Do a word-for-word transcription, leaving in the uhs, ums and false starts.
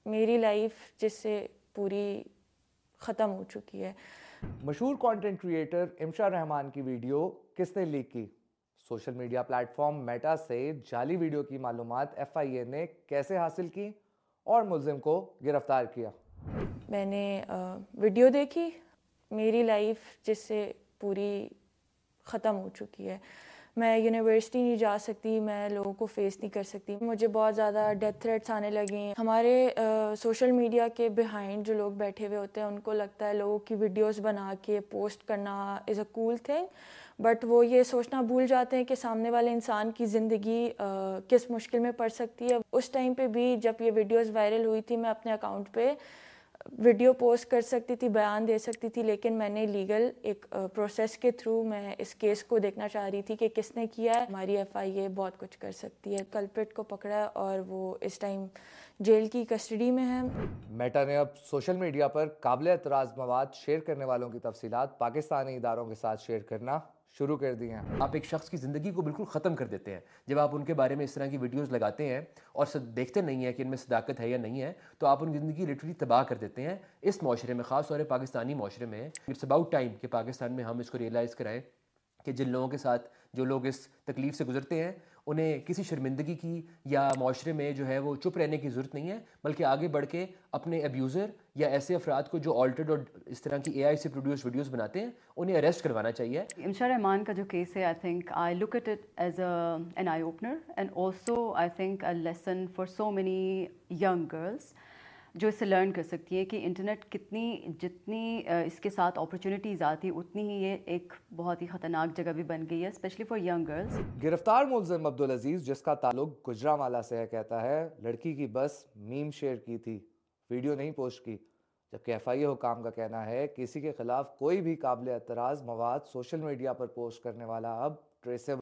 میری لائف جس سے پوری ختم ہو چکی ہے. مشہور کانٹینٹ کریٹر امشا رحمان کی ویڈیو کس نے لیک کی؟ Social media platform Meta سے جعلی ویڈیو کی معلومات ایف آئی اے نے کیسے حاصل کی اور ملزم کو گرفتار کیا؟ میں نے ویڈیو دیکھی، میری لائف جس سے پوری ختم ہو چکی ہے. میں یونیورسٹی نہیں جا سکتی، میں لوگوں کو فیس نہیں کر سکتی، مجھے بہت زیادہ ڈیتھ تھریٹس آنے لگے ہیں. ہمارے سوشل میڈیا کے بیہائنڈ جو لوگ بیٹھے ہوئے ہوتے ہیں ان کو لگتا ہے لوگوں کی ویڈیوز بنا کے پوسٹ کرنا از اے کول تھنگ، بٹ وہ یہ سوچنا بھول جاتے ہیں کہ سامنے والے انسان کی زندگی کس مشکل میں پڑ سکتی ہے. اس ٹائم پہ بھی جب یہ ویڈیوز وائرل ہوئی تھی میں اپنے اکاؤنٹ پہ ویڈیو پوسٹ کر سکتی تھی، بیان دے سکتی تھی، لیکن میں نے لیگل ایک پروسیس کے تھرو میں اس کیس کو دیکھنا چاہ رہی تھی کہ کس نے کیا ہے. ہماری ایف آئی اے بہت کچھ کر سکتی ہے. کلپریٹ کو پکڑا ہے اور وہ اس ٹائم جیل کی کسٹڈی میں ہے. میٹا نے اب سوشل میڈیا پر قابل اعتراض مواد شیئر کرنے والوں کی تفصیلات پاکستانی اداروں کے ساتھ شیئر کرنا شروع کر دی ہیں. آپ ایک شخص کی زندگی کو بالکل ختم کر دیتے ہیں جب آپ ان کے بارے میں اس طرح کی ویڈیوز لگاتے ہیں اور دیکھتے نہیں ہیں کہ ان میں صداقت ہے یا نہیں ہے، تو آپ ان کی زندگی لٹرلی تباہ کر دیتے ہیں. اس معاشرے میں، خاص طور پہ پاکستانی معاشرے میں، اٹس اباؤٹ ٹائم کہ پاکستان میں ہم اس کو ریئلائز کرائیں کہ جن لوگوں کے ساتھ جو لوگ اس تکلیف سے گزرتے ہیں انہیں کسی شرمندگی کی یا معاشرے میں جو ہے وہ چپ رہنے کی ضرورت نہیں ہے، بلکہ آگے بڑھ کے اپنے ابیوزر یا ایسے افراد کو جو آلٹرڈ اور اس طرح کی اے آئی سے پروڈیوس ویڈیوز بناتے ہیں انہیں اریسٹ کروانا چاہیے. امشا رحمان کا جو کیس ہے، I think I look at it as a an eye opener and also I think a lesson for so many young girls جو اس سے لرن کر سکتی ہیں کہ انٹرنیٹ کتنی جتنی اس کے ساتھ اپرچونیٹیز آتی اتنی ہی یہ ایک بہت ہی خطرناک جگہ بھی بن گئی ہے، اسپیشلی فار ینگ گرلس. گرفتار ملزم عبدالعزیز، جس کا تعلق گجرانوالہ سے ہے، کہتا ہے لڑکی کی بس میم شیئر کی تھی، ویڈیو نہیں پوسٹ کی. جبکہ ایف آئی اے حکام کا کہنا ہے کسی کے خلاف کوئی بھی قابل اعتراض مواد سوشل میڈیا پر پوسٹ کرنے والا اب ٹریسیبل